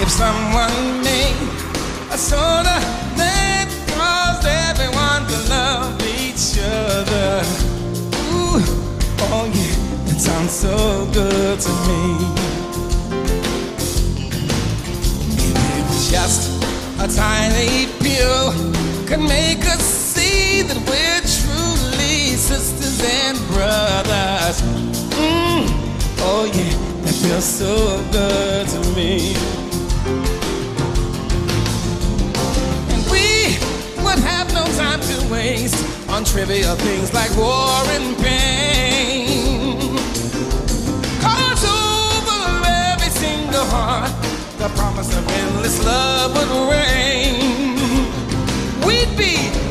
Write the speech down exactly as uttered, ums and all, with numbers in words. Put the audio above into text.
If someone made a soda that caused everyone to love each other, ooh, oh yeah, that sounds so good to me. Maybe just a tiny pill could make us see that we're truly sisters and brothers. Mm, oh yeah, that feels so good to me. Have no time to waste on trivial things like war and pain. Cause over every single heart the promise of endless love would reign. We'd be